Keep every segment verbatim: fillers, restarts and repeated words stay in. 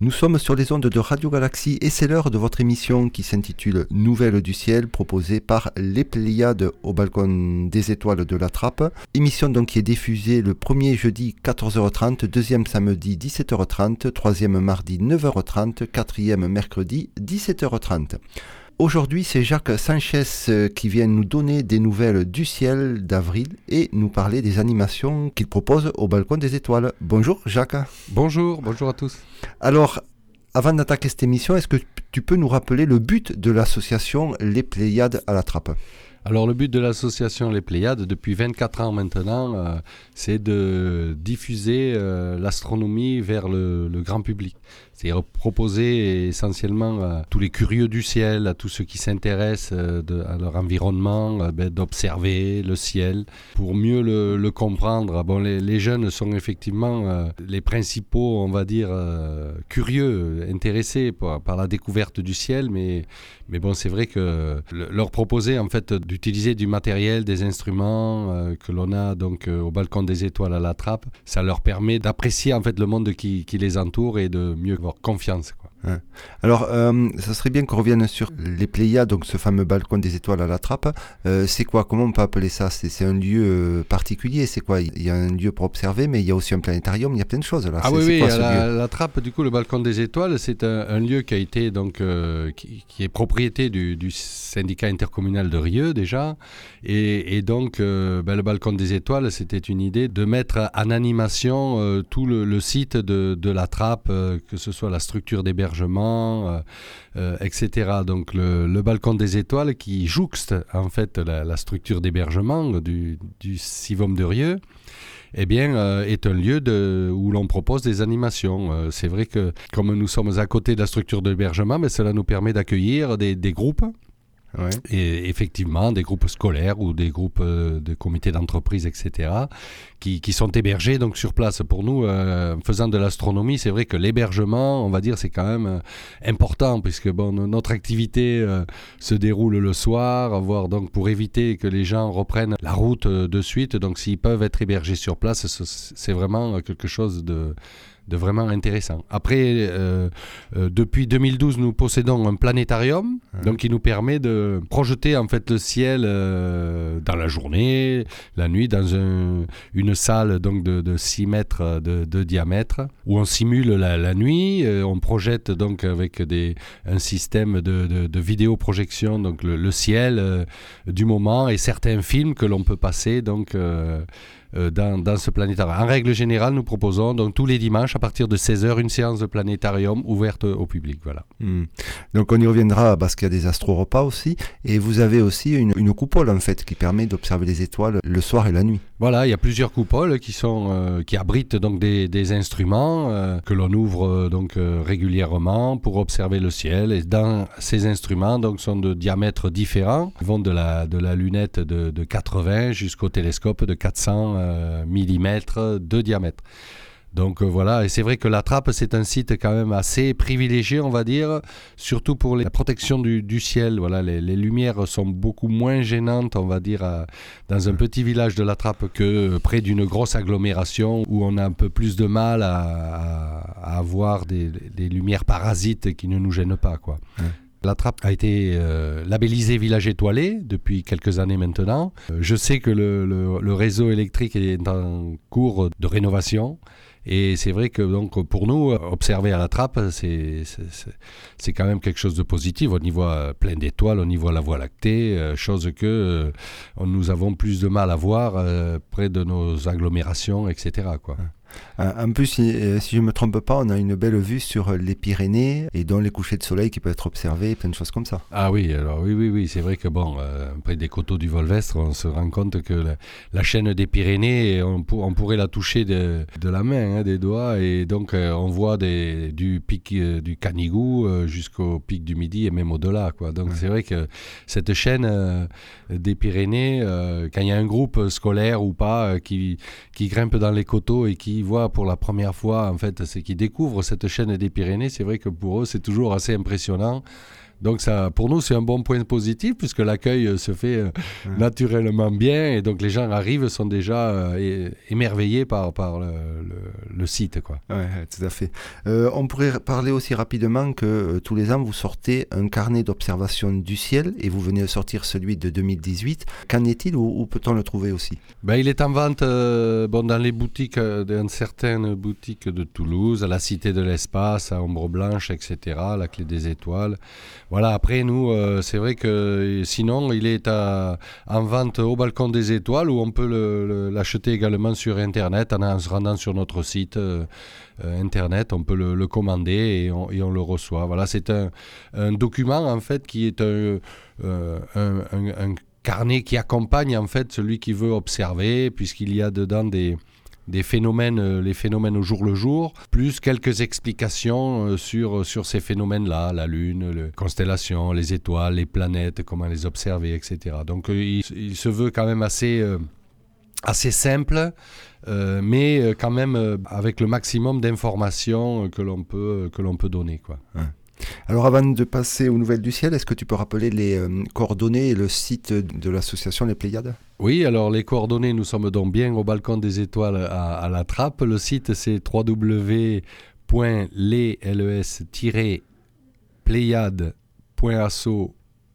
Nous sommes sur les ondes de Radio Galaxie et c'est l'heure de votre émission qui s'intitule Nouvelles du ciel, proposée par les Pléiades au balcon des étoiles de la Trappe. Émission donc qui est diffusée le premier jeudi quatorze heures trente, deuxième samedi dix-sept heures trente, troisième mardi neuf heures trente, quatrième mercredi dix-sept heures trente. Aujourd'hui, c'est Jacques Sanchez qui vient nous donner des nouvelles du ciel d'avril et nous parler des animations qu'il propose au balcon des étoiles. Bonjour Jacques. Bonjour, bonjour à tous. Alors, avant d'attaquer cette émission, est-ce que tu peux nous rappeler le but de l'association Les Pléiades à la Trappe ? Alors le but de l'association Les Pléiades, depuis vingt-quatre ans maintenant, euh, c'est de diffuser euh, l'astronomie vers le, le grand public. C'est-à-dire proposer essentiellement à tous les curieux du ciel, à tous ceux qui s'intéressent euh, de, à leur environnement, euh, ben, d'observer le ciel pour mieux le, le comprendre. Bon, les, les jeunes sont effectivement euh, les principaux, on va dire, euh, curieux, intéressés par, par la découverte du ciel, mais, mais bon, c'est vrai que le, leur proposer en fait d'utiliser du matériel, des instruments euh, que l'on a donc euh, au balcon des étoiles à la Trappe, ça leur permet d'apprécier en fait le monde qui, qui les entoure et de mieux avoir confiance, quoi. Ouais. Alors, euh, ça serait bien qu'on revienne sur les Pléiades, donc ce fameux balcon des étoiles à la Trappe. Euh, c'est quoi ? Comment on peut appeler ça ? c'est, c'est un lieu euh, particulier ? C'est quoi ? Il y a un lieu pour observer, mais il y a aussi un planétarium. Il y a plein de choses là. Ah c'est, oui, c'est oui. quoi, À ce la, lieu ? la Trappe, du coup, le balcon des étoiles, c'est un, un lieu qui a été donc euh, qui, qui est propriété du, du syndicat intercommunal de Rieux déjà, et, et donc euh, ben, le balcon des étoiles, c'était une idée de mettre en animation euh, tout le, le site de, de la Trappe, euh, que ce soit la structure d'hébergement. Euh, euh, et cetera. Donc le, le balcon des étoiles qui jouxte en fait la, la structure d'hébergement du, du Sivom de Rieux, eh bien, euh, est un lieu de, où l'on propose des animations. Euh, c'est vrai que comme nous sommes à côté de la structure d'hébergement, mais cela nous permet d'accueillir des, des groupes. Ouais. Et effectivement, des groupes scolaires ou des groupes euh, de comités d'entreprise, et cetera, qui, qui sont hébergés donc sur place. Pour nous, euh, faisant de l'astronomie, c'est vrai que l'hébergement, on va dire, c'est quand même euh, important, puisque bon, notre activité euh, se déroule le soir, voire donc pour éviter que les gens reprennent la route euh, de suite. Donc, s'ils peuvent être hébergés sur place, c'est vraiment quelque chose de de vraiment intéressant. Après, euh, euh, depuis deux mille douze, nous possédons un planétarium, ouais. donc qui nous permet de projeter en fait le ciel euh, dans la journée, la nuit, dans un, une salle donc de, de six mètres de, de diamètre, où on simule la, la nuit, euh, on projette donc avec des, un système de, de, de vidéoprojection, donc le, le ciel euh, du moment et certains films que l'on peut passer donc euh, Dans, dans ce planétarium. En règle générale, nous proposons donc tous les dimanches à partir de seize heures une séance de planétarium ouverte au public. Voilà. Mmh. Donc on y reviendra parce qu'il y a des astro-repas aussi et vous avez aussi une, une coupole en fait qui permet d'observer les étoiles le soir et la nuit. Voilà, il y a plusieurs coupoles qui, sont, euh, qui abritent donc des, des instruments euh, que l'on ouvre euh, donc, euh, régulièrement pour observer le ciel. Et dans ces instruments donc, sont de diamètres différents. Ils vont de la, de la lunette de, de quatre-vingts jusqu'au télescope de quatre cents euh, millimètres de diamètre. Donc euh, voilà, et c'est vrai que la Trappe, c'est un site quand même assez privilégié, on va dire, surtout pour les, la protection du, du ciel. Voilà, les, les lumières sont beaucoup moins gênantes, on va dire, à, dans un petit village de la Trappe que près d'une grosse agglomération où on a un peu plus de mal à, à, à avoir des, des lumières parasites qui ne nous gênent pas, quoi. Ouais. La Trappe a été euh, labellisée village étoilé depuis quelques années maintenant. Euh, je sais que le, le, le réseau électrique est en cours de rénovation. Et c'est vrai que donc, pour nous, observer à la Trappe, c'est, c'est, c'est, c'est quand même quelque chose de positif. On y voit plein d'étoiles, on y voit la Voie lactée, euh, chose que euh, nous avons plus de mal à voir euh, près de nos agglomérations, et cetera, quoi. En plus, si, si je ne me trompe pas, on a une belle vue sur les Pyrénées et dont les couchers de soleil qui peuvent être observés, plein de choses comme ça. Ah oui, alors oui, oui, oui, c'est vrai que bon, euh, près des coteaux du Volvestre, on se rend compte que la, la chaîne des Pyrénées, on, pour, on pourrait la toucher de, de la main, hein, des doigts, et donc euh, on voit des, du pic euh, du Canigou euh, jusqu'au pic du Midi et même au-delà, quoi. Donc ouais. C'est vrai que cette chaîne euh, des Pyrénées, euh, quand il y a un groupe scolaire ou pas euh, qui, qui grimpe dans les coteaux et qui voit pour la première fois, en fait, c'est qu'ils découvrent cette chaîne des Pyrénées. C'est vrai que pour eux, c'est toujours assez impressionnant. Donc ça, pour nous, c'est un bon point positif puisque l'accueil se fait euh, ouais. naturellement bien et donc les gens arrivent, sont déjà euh, émerveillés par, par le, le, le site, quoi. Ouais, tout à fait. Euh, on pourrait parler aussi rapidement que euh, tous les ans, vous sortez un carnet d'observation du ciel et vous venez de sortir celui de deux mille dix-huit. Qu'en est-il ou, ou peut-on le trouver aussi? Ben, il est en vente euh, bon, dans les boutiques, euh, dans certaines boutiques de Toulouse, à la Cité de l'Espace, à Ombre Blanche, et cetera, la Clé des Étoiles. Voilà, après, nous, euh, c'est vrai que sinon, il est à, en vente au Balcon des Étoiles où on peut le, le, l'acheter également sur Internet en, en se rendant sur notre site euh, euh, Internet. On peut le, le commander et on, et on le reçoit. Voilà, c'est un, un document, en fait, qui est un, euh, un, un, un carnet qui accompagne en fait celui qui veut observer, puisqu'il y a dedans des, des phénomènes, euh, les phénomènes au jour le jour, plus quelques explications euh, sur, sur ces phénomènes-là, la Lune, les constellations, les étoiles, les planètes, comment les observer, et cetera. Donc euh, il, il se veut quand même assez, euh, assez simple, euh, mais euh, quand même euh, avec le maximum d'informations que l'on peut, que l'on peut donner, quoi. Ouais. Alors avant de passer aux nouvelles du ciel, est-ce que tu peux rappeler les euh, coordonnées et le site de l'association Les Pléiades? Oui, alors les coordonnées, nous sommes donc bien au Balcon des Étoiles à, à la Trappe. Le site c'est w w w point les pléiades point asso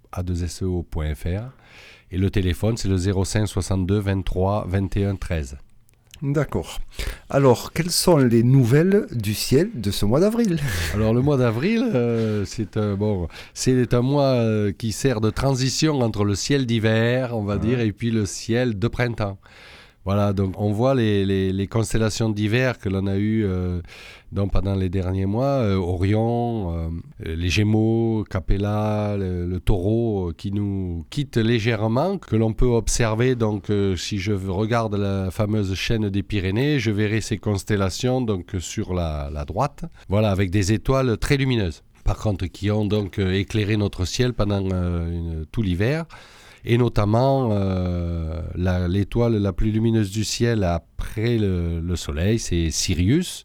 point f r et le téléphone c'est le zéro cinq soixante-deux vingt-trois vingt et un treize. D'accord. Alors, quelles sont les nouvelles du ciel de ce mois d'avril? Alors, le mois d'avril, euh, c'est, un, bon, c'est un mois euh, qui sert de transition entre le ciel d'hiver, on va ouais. dire, et puis le ciel de printemps. Voilà, donc on voit les, les, les constellations d'hiver que l'on a eues euh, donc pendant les derniers mois, euh, Orion, euh, les Gémeaux, Capella, le, le Taureau, euh, qui nous quittent légèrement, que l'on peut observer. Donc euh, si je regarde la fameuse chaîne des Pyrénées, je verrai ces constellations donc sur la, la droite, voilà, avec des étoiles très lumineuses. Par contre, qui ont donc euh, éclairé notre ciel pendant euh, une, tout l'hiver. Et notamment euh, la, l'étoile la plus lumineuse du ciel après le, le soleil, c'est Sirius,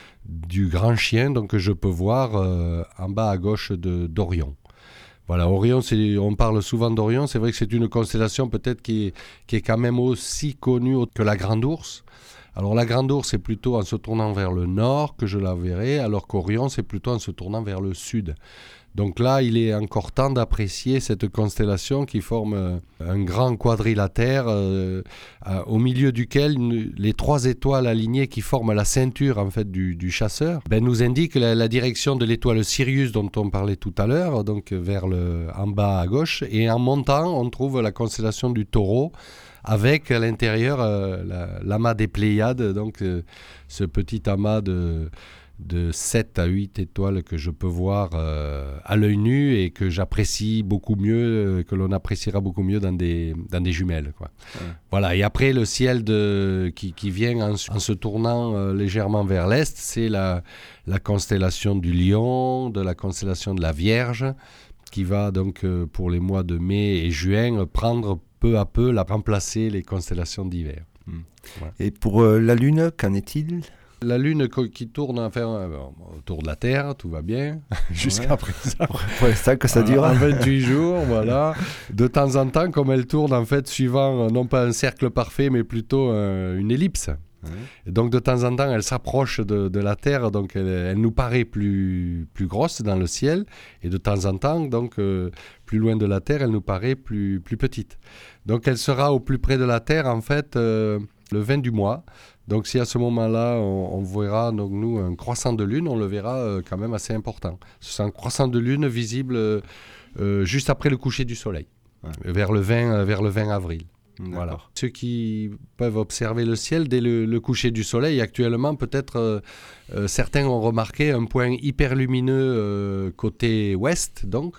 du grand chien, donc que je peux voir euh, en bas à gauche de, d'Orion. Voilà, Orion, c'est, on parle souvent d'Orion, c'est vrai que c'est une constellation peut-être qui est, qui est quand même aussi connue que la Grande Ourse. Alors la Grande Ourse, c'est plutôt en se tournant vers le nord que je la verrai, alors qu'Orion, c'est plutôt en se tournant vers le sud. Donc là, il est encore temps d'apprécier cette constellation qui forme un grand quadrilatère euh, euh, au milieu duquel une, les trois étoiles alignées qui forment la ceinture en fait, du, du chasseur ben, nous indiquent la, la direction de l'étoile Sirius dont on parlait tout à l'heure, donc vers le, en bas à gauche. Et en montant, on trouve la constellation du Taureau avec à l'intérieur euh, la, l'amas des Pléiades, donc euh, ce petit amas de... de sept à huit étoiles que je peux voir euh, à l'œil nu et que j'apprécie beaucoup mieux, euh, que l'on appréciera beaucoup mieux dans des, dans des jumelles, quoi. Ouais. Voilà, et après le ciel de, qui, qui vient en, en se tournant euh, légèrement vers l'est, c'est la, la constellation du Lion, de la constellation de la Vierge, qui va donc euh, pour les mois de mai et juin prendre peu à peu, la remplacer les constellations d'hiver. Mmh. Ouais. Et pour euh, la Lune, qu'en est-il ? La Lune qui tourne enfin, autour de la Terre, tout va bien, jusqu'à ouais. présent. Pour l'instant que ça dure. En vingt-huit jours, voilà. De temps en temps, comme elle tourne, en fait, suivant, non pas un cercle parfait, mais plutôt euh, une ellipse. Ouais. Et donc, de temps en temps, elle s'approche de, de la Terre, donc elle, elle nous paraît plus, plus grosse dans le ciel. Et de temps en temps, donc, euh, plus loin de la Terre, elle nous paraît plus, plus petite. Donc, elle sera au plus près de la Terre, en fait, euh, le vingt du mois. Donc si à ce moment-là, on, on verra donc, nous, un croissant de lune, on le verra euh, quand même assez important. C'est un croissant de lune visible euh, euh, juste après le coucher du soleil, ouais. vers, le vingt, euh, vers le vingt avril. Voilà. Ceux qui peuvent observer le ciel dès le, le coucher du soleil, actuellement, peut-être euh, euh, certains ont remarqué un point hyper lumineux euh, côté ouest, donc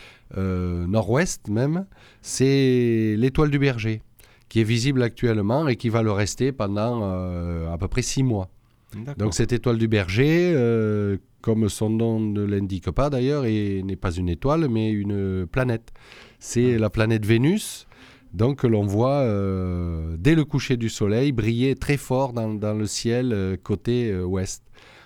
euh, nord-ouest même, c'est l'étoile du Berger, qui est visible actuellement et qui va le rester pendant euh, à peu près six mois. D'accord. Donc cette étoile du Berger, euh, comme son nom ne l'indique pas d'ailleurs, et n'est pas une étoile, mais une planète. C'est ah. la planète Vénus, donc que l'on voit euh, dès le coucher du soleil briller très fort dans, dans le ciel euh, côté euh, ouest.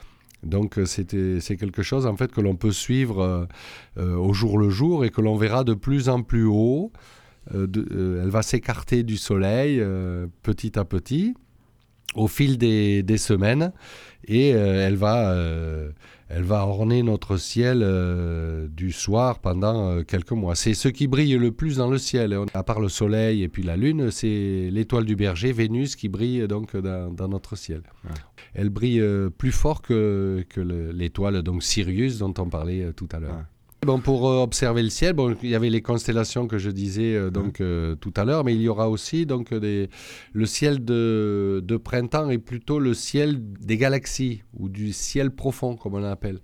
Donc c'était, c'est quelque chose en fait que l'on peut suivre euh, euh, au jour le jour et que l'on verra de plus en plus haut. Euh, de, euh, elle va s'écarter du soleil euh, petit à petit. au fil des, des semaines et euh, elle va... Euh, Elle va orner notre ciel euh, du soir pendant euh, quelques mois. C'est ce qui brille le plus dans le ciel. À part le soleil et puis la lune, c'est l'étoile du berger, Vénus, qui brille donc dans, dans notre ciel. Ouais. Elle brille euh, plus fort que, que le, l'étoile donc Sirius dont on parlait euh, tout à l'heure. Ouais. Bon, pour euh, observer le ciel, bon, il y avait les constellations que je disais euh, donc, euh, tout à l'heure, mais il y aura aussi donc, des, le ciel de, de printemps est plutôt le ciel des galaxies ou du ciel profond, comme on l'appelle.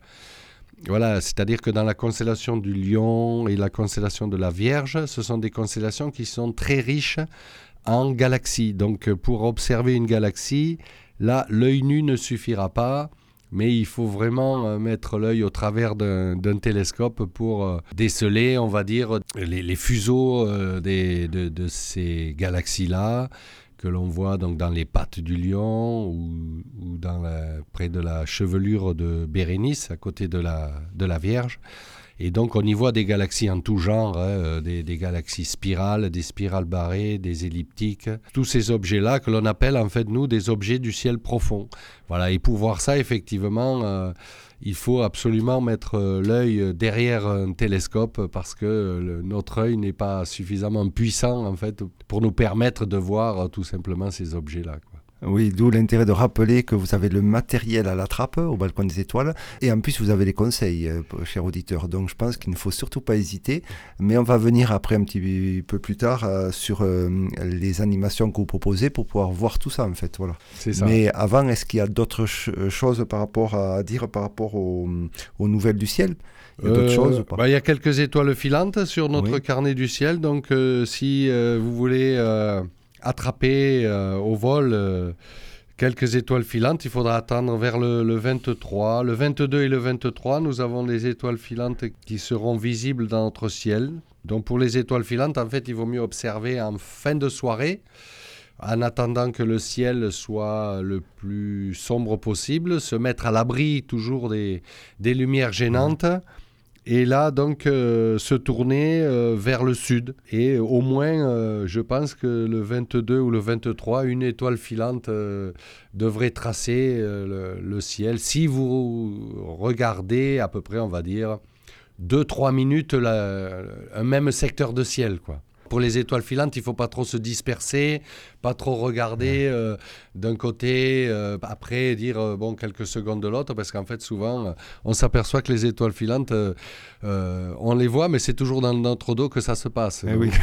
Voilà, c'est-à-dire que dans la constellation du Lion et la constellation de la Vierge, ce sont des constellations qui sont très riches en galaxies. Donc, pour observer une galaxie, là, l'œil nu ne suffira pas. Mais il faut vraiment euh, mettre l'œil au travers d'un, d'un télescope pour euh, déceler, on va dire, les, les fuseaux euh, des, de, de ces galaxies-là que l'on voit donc dans les pattes du lion ou, ou dans la, près de la chevelure de Bérénice, à côté de la, de la Vierge. Et donc, on y voit des galaxies en tout genre, hein, des, des galaxies spirales, des spirales barrées, des elliptiques. Tous ces objets-là que l'on appelle, en fait, nous, des objets du ciel profond. Voilà, et pour voir ça, effectivement, euh, il faut absolument mettre euh, l'œil derrière un télescope parce que le, notre œil n'est pas suffisamment puissant, en fait, pour nous permettre de voir euh, tout simplement ces objets-là, quoi. Oui, d'où l'intérêt de rappeler que vous avez le matériel à la trappe au balcon des étoiles et en plus vous avez les conseils, euh, chers auditeurs. Donc je pense qu'il ne faut surtout pas hésiter. Mais on va venir après un petit peu plus tard euh, sur euh, les animations que vous proposez pour pouvoir voir tout ça en fait. Voilà. C'est ça. Mais avant, est-ce qu'il y a d'autres ch- choses par rapport à, à dire par rapport au, aux nouvelles du ciel ? Il y a euh, d'autres choses ou pas ? Bah, il y a quelques étoiles filantes sur notre oui. carnet du ciel. Donc euh, si euh, vous voulez... Euh attraper euh, au vol euh, quelques étoiles filantes, il faudra attendre vers le, le vingt-trois. Le vingt-deux et le vingt-trois, nous avons des étoiles filantes qui seront visibles dans notre ciel. Donc pour les étoiles filantes, en fait, il vaut mieux observer en fin de soirée, en attendant que le ciel soit le plus sombre possible, se mettre à l'abri toujours des, des lumières gênantes. Mmh. Et là, donc, euh, se tourner euh, vers le sud. Et au moins, euh, je pense que le vingt-deux ou le vingt-trois, une étoile filante euh, devrait tracer euh, le, le ciel. Si vous regardez à peu près, on va dire, deux trois minutes la, un même secteur de ciel, quoi. Pour les étoiles filantes, il ne faut pas trop se disperser, pas trop regarder euh, d'un côté, euh, après dire euh, bon, quelques secondes de l'autre, parce qu'en fait, souvent, euh, on s'aperçoit que les étoiles filantes, euh, euh, on les voit, mais c'est toujours dans notre dos que ça se passe. Eh oui.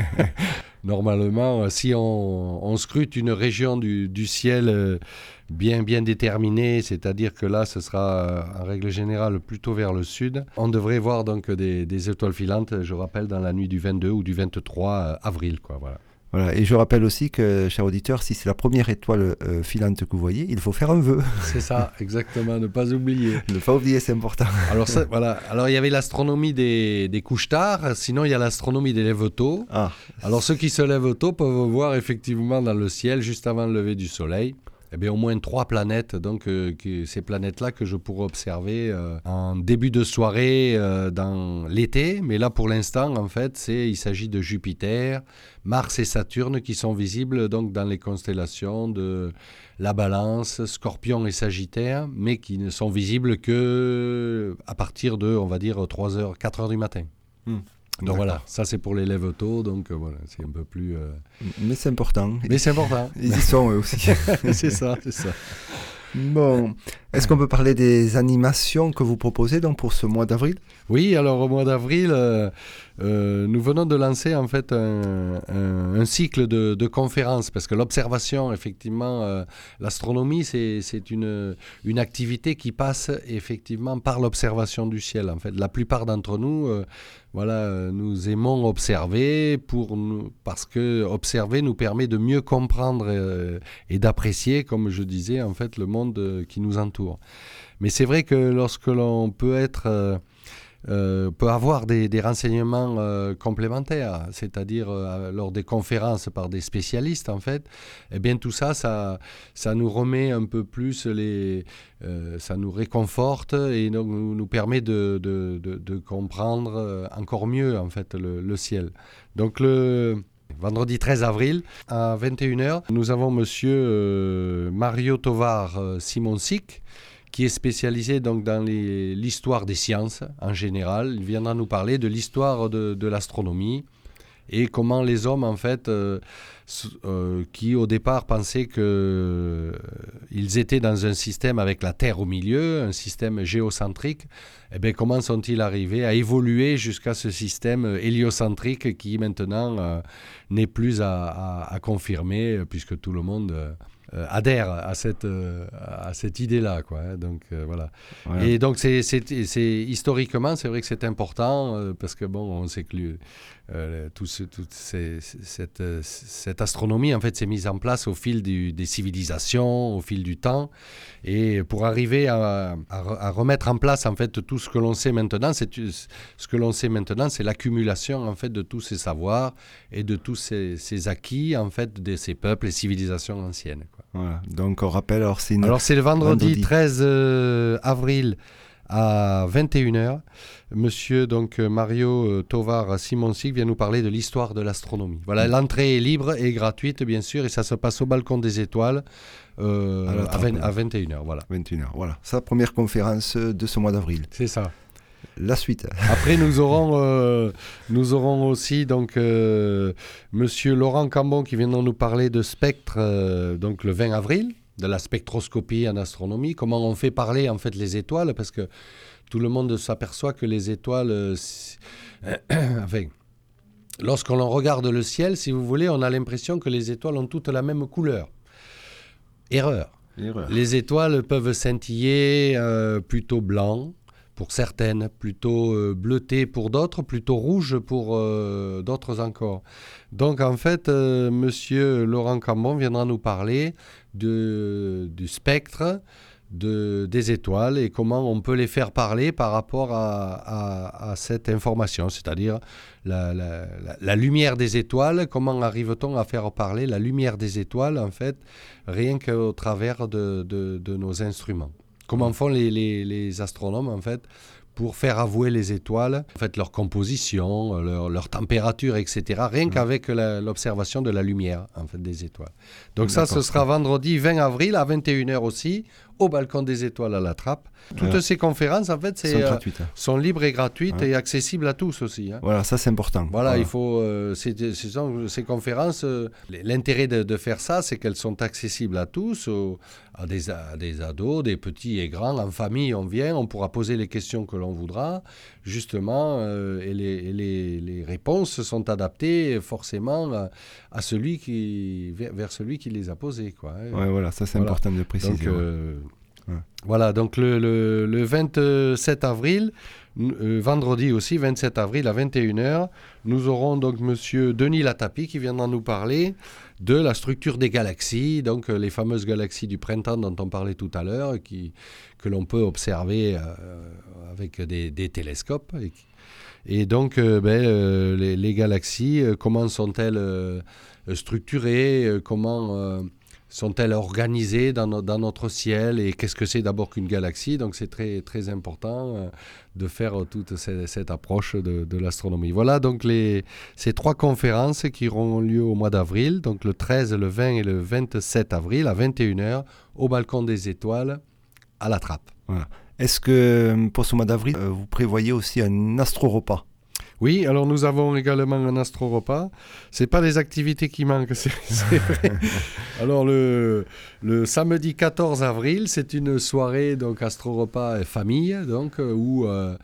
Normalement, si on, on scrute une région du, du ciel euh, bien, bien déterminée, c'est-à-dire que là, ce sera euh, en règle générale plutôt vers le sud, on devrait voir donc des, des étoiles filantes, je rappelle, dans la nuit du vingt-deux ou du vingt-trois avril, quoi, voilà. Voilà, et je rappelle aussi que, cher auditeur, si c'est la première étoile euh, filante que vous voyez, il faut faire un vœu. C'est ça, exactement, ne pas oublier. Ne pas oublier, c'est important. Alors, ça, voilà. Alors il y avait l'astronomie des, des couches tard, sinon il y a l'astronomie des lève tôt. Ah. Alors ceux qui se lèvent tôt peuvent voir effectivement dans le ciel, juste avant le lever du soleil, eh bien, au moins trois planètes, donc euh, que, ces planètes-là que je pourrais observer euh, en début de soirée euh, dans l'été. Mais là, pour l'instant, en fait, c'est, il s'agit de Jupiter, Mars et Saturne qui sont visibles donc, dans les constellations de la Balance, Scorpion et Sagittaire, mais qui ne sont visibles qu'à partir de, on va dire, trois heures, quatre heures du matin. Hmm. Donc D'accord. Voilà, ça c'est pour les lève tôt, donc euh, voilà, c'est un peu plus... Euh... Mais c'est important. Mais c'est important. Ils y sont eux aussi. c'est ça, c'est ça. Bon, est-ce qu'on peut parler des animations que vous proposez donc pour ce mois d'avril ? Oui, alors au mois d'avril, euh, euh, nous venons de lancer en fait un, un, un cycle de, de conférences parce que l'observation, effectivement, euh, l'astronomie, c'est, c'est une, une activité qui passe effectivement par l'observation du ciel. En fait, la plupart d'entre nous, euh, voilà, nous aimons observer pour nous, parce que observer nous permet de mieux comprendre euh, et d'apprécier, comme je disais, en fait, le monde euh, qui nous entoure. Mais c'est vrai que lorsque l'on peut être euh, Euh, peut avoir des, des renseignements euh, complémentaires, c'est-à-dire euh, lors des conférences par des spécialistes en fait, eh bien tout ça, ça, ça nous remet un peu plus les, euh, ça nous réconforte et donc nous, nous permet de, de, de, de comprendre encore mieux en fait le, le ciel. Donc le Vendredi treize avril à vingt et une heures, nous avons monsieur euh, Mario Tovar euh, Simonsik, qui est spécialisé donc dans les, l'histoire des sciences en général. Il viendra nous parler de l'histoire de, de l'astronomie et comment les hommes, en fait, euh, euh, qui au départ pensaient qu'ils euh, étaient dans un système avec la Terre au milieu, un système géocentrique, eh bien, comment sont-ils arrivés à évoluer jusqu'à ce système héliocentrique qui maintenant euh, n'est plus à, à, à confirmer, puisque tout le monde... Euh, Euh, adhère à cette, euh, à cette idée-là, quoi, hein, donc euh, voilà. Ouais. Et donc c'est, c'est, c'est, historiquement, c'est vrai que c'est important, euh, parce que bon, on sait que le, euh, tout ce, toute ces, cette, euh, cette astronomie, en fait, s'est mise en place au fil du, des civilisations, au fil du temps, et pour arriver à, à, à remettre en place, en fait, tout ce que l'on sait maintenant, c'est, ce que l'on sait maintenant, c'est l'accumulation, en fait, de tous ces savoirs et de tous ces, ces acquis, en fait, de ces peuples et civilisations anciennes, quoi. Voilà. Donc on rappelle, alors c'est, une... alors c'est le vendredi, vendredi. treize euh, avril à vingt et une heures. Monsieur donc Mario euh, Tovar Simonsik vient nous parler de l'histoire de l'astronomie. Voilà, mmh. L'entrée est libre et gratuite bien sûr, et ça se passe au balcon des étoiles euh, à, à, vingt, à vingt et une heures. Voilà. vingt et une heures, voilà. Sa première conférence de ce mois d'avril. C'est ça. La suite. Après, nous aurons, euh, nous aurons aussi donc euh, Monsieur Laurent Cambon qui viendra nous parler de spectre, euh, donc le vingt avril, de la spectroscopie en astronomie. Comment on fait parler en fait les étoiles, parce que tout le monde s'aperçoit que les étoiles, euh, enfin, lorsqu'on regarde le ciel, si vous voulez, on a l'impression que les étoiles ont toutes la même couleur. Erreur. Erreur. Les étoiles peuvent scintiller euh, plutôt blanc pour certaines, plutôt euh, bleuté pour d'autres, plutôt rouge pour euh, d'autres encore. Donc en fait, euh, monsieur Laurent Cambon viendra nous parler de, du spectre de, des étoiles et comment on peut les faire parler par rapport à, à, à cette information, c'est-à-dire la, la, la, la lumière des étoiles, comment arrive-t-on à faire parler la lumière des étoiles, en fait, rien qu'au travers de, de, de nos instruments. Comment font les, les, les astronomes, en fait, pour faire avouer les étoiles, en fait, leur composition, leur, leur température, et cetera, rien mmh. qu'avec la, l'observation de la lumière, en fait, des étoiles. Donc D'accord. ça, ce sera vendredi vingt avril à vingt et une heures aussi, au balcon des étoiles à la Trappe. Toutes voilà. Ces conférences, en fait, c'est, sont, euh, sont libres et gratuites ouais. et accessibles à tous aussi. Hein. Voilà, ça c'est important. Voilà, voilà. il faut... Euh, c'est, c'est, ces conférences, euh, l'intérêt de, de faire ça, c'est qu'elles sont accessibles à tous, aux, à, des, à des ados, des petits et grands. En famille, on vient, on pourra poser les questions que l'on voudra, justement, euh, et, les, et les, les réponses sont adaptées forcément à, à celui qui, vers, vers celui qui les a posées, quoi. Ouais, voilà, ça c'est voilà. important de le préciser. Donc, euh, ouais. Voilà, donc le, le, le vingt-sept avril, euh, vendredi aussi, vingt-sept avril à vingt et une heures, nous aurons donc monsieur Denis Latapi qui viendra nous parler de la structure des galaxies, donc euh, les fameuses galaxies du printemps dont on parlait tout à l'heure, qui, que l'on peut observer euh, avec des, des télescopes. Et, et donc, euh, ben, euh, les, les galaxies, euh, comment sont-elles euh, structurées, euh, comment... Euh, sont-elles organisées dans, no- dans notre ciel et qu'est-ce que c'est d'abord qu'une galaxie? Donc c'est très, très important euh, de faire toute cette, cette approche de, de l'astronomie. Voilà donc les, ces trois conférences qui auront lieu au mois d'avril, donc le treize, le vingt et le vingt-sept avril à vingt et une heures au balcon des étoiles à la Trappe. Voilà. Est-ce que pour ce mois d'avril, euh, vous prévoyez aussi un astro-repas? Oui, alors nous avons également un astro-repas. Ce n'est pas des activités qui manquent, c'est, c'est vrai. Alors le, le samedi quatorze avril, c'est une soirée donc astro-repas famille, donc, où euh,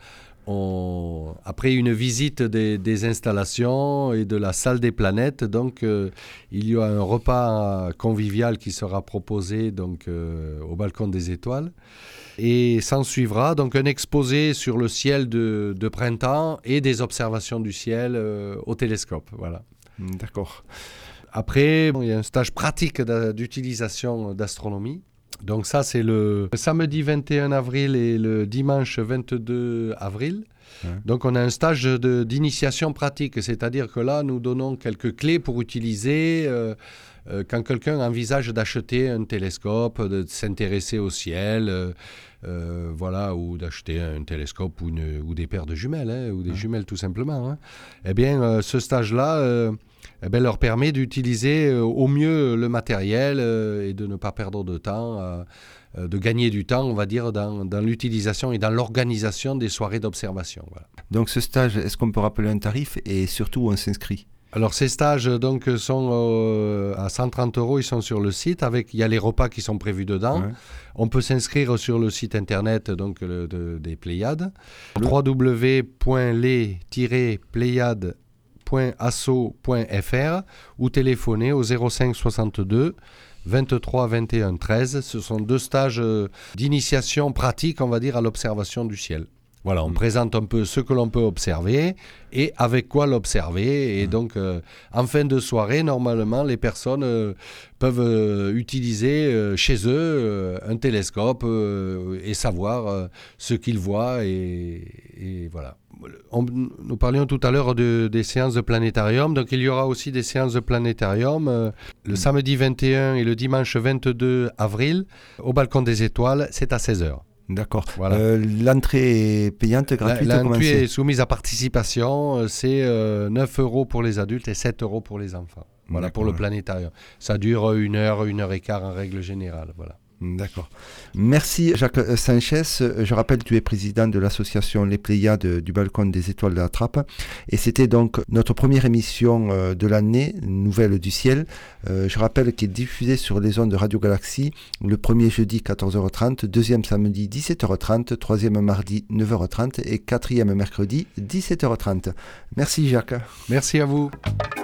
on, après une visite des, des installations et de la salle des planètes, donc, euh, il y a un repas convivial qui sera proposé donc, euh, au balcon des étoiles. Et s'en suivra donc un exposé sur le ciel de, de printemps et des observations du ciel euh, au télescope. Voilà. D'accord. Après, bon, il y a un stage pratique d'utilisation d'astronomie. Donc ça, c'est le samedi vingt et un avril et le dimanche vingt-deux avril. Ouais. Donc on a un stage de, d'initiation pratique, c'est-à-dire que là, nous donnons quelques clés pour utiliser... Euh, euh, quand quelqu'un envisage d'acheter un télescope, de s'intéresser au ciel, euh, euh, voilà, ou d'acheter un télescope ou, une, ou des paires de jumelles, hein, ou des ouais. jumelles tout simplement, hein, eh bien, euh, ce stage-là, euh, eh ben, leur permet d'utiliser euh, au mieux le matériel euh, et de ne pas perdre de temps, euh, euh, de gagner du temps, on va dire, dans, dans l'utilisation et dans l'organisation des soirées d'observation. Voilà. Donc ce stage, est-ce qu'on peut rappeler un tarif et surtout où on s'inscrit ? Alors ces stages donc sont euh, à cent trente euros, ils sont sur le site, avec il y a les repas qui sont prévus dedans. Ouais. On peut s'inscrire sur le site internet donc, le, de, des Pléiades, le... w w w point les tiret pléiades point asso point f r ou téléphoner au zéro cinq soixante-deux vingt-trois vingt et un treize. Ce sont deux stages d'initiation pratique, on va dire, à l'observation du ciel. Voilà, on mmh. présente un peu ce que l'on peut observer et avec quoi l'observer. Et mmh. donc, euh, en fin de soirée, normalement, les personnes euh, peuvent euh, utiliser euh, chez eux euh, un télescope euh, et savoir euh, ce qu'ils voient. Et, et voilà. On, nous parlions tout à l'heure de, des séances de planétarium. Donc, il y aura aussi des séances de planétarium euh, le mmh. samedi vingt et un et le dimanche vingt-deux avril au Balcon des Étoiles. C'est à seize heures. D'accord. Voilà. Euh, l'entrée est payante, gratuite? L'entrée est soumise à participation. C'est euh, neuf euros pour les adultes et sept euros pour les enfants. Voilà, D'accord, pour le planétarium. Ça dure une heure, une heure et quart en règle générale. Voilà. D'accord. Merci Jacques Sanchez. Je rappelle, tu es président de l'association Les Pléiades du Balcon des Étoiles de la Trappe. Et c'était donc notre première émission de l'année, Nouvelles du Ciel. Je rappelle qu'elle est diffusée sur les ondes de Radio Galaxie le premier jeudi quatorze heures trente, deuxième samedi dix-sept heures trente, troisième mardi neuf heures trente et quatrième mercredi dix-sept heures trente. Merci Jacques. Merci à vous.